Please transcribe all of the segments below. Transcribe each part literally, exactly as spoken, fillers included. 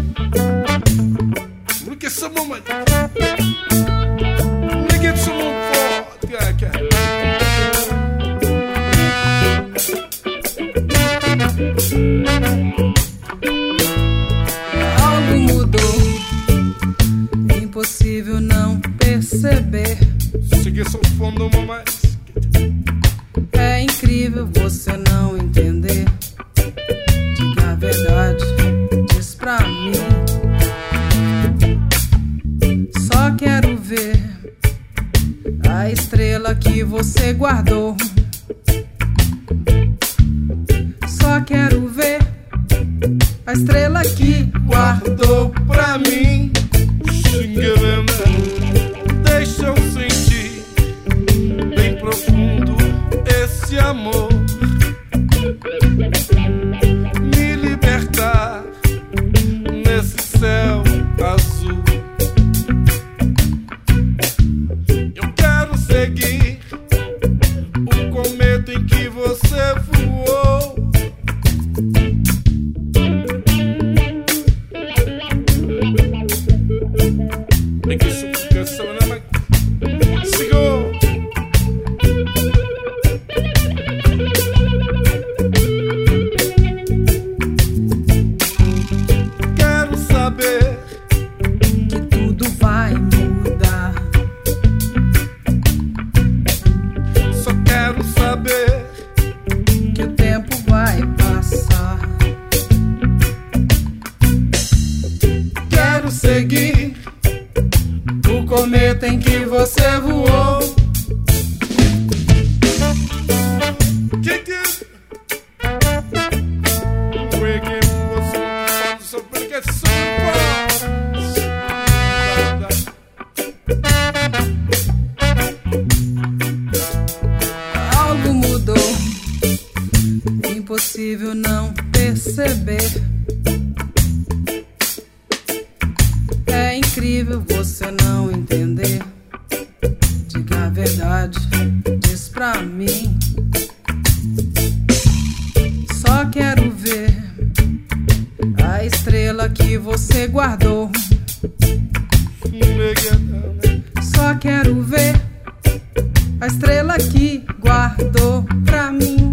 Look at some woman. Let me get some more for yeah, okay. Algo mudou, impossível não perceber. Seguir só fundo mais. É incrível você não entender. Diga a verdade, diz pra mim. Só quero ver a estrela que você guardou. Só quero ver a estrela que guardou pra mim. Deixa eu sentir bem profundo esse amor, me libertar nesse céu azul. Eu quero seguir o cometa em que você voou. Make it so good, so I'm like, sigo. Quero saber que tudo vai mudar. Só quero saber que o tempo vai passar. Quero seguir o cometa em que você voou. Que que Wiggy, você só porque sou Algo mudou, impossível não perceber. É incrível você não entender. Diga a verdade, diz pra mim. Só quero ver a estrela que você guardou. Só quero ver a estrela que guardou pra mim.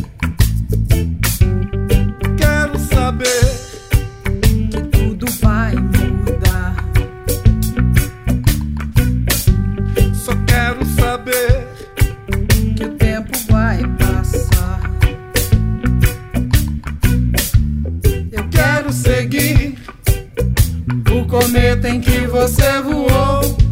Quero saber que tudo vai mudar. Só quero saber que o tempo vai passar. Eu quero seguir o cometa em que você voou.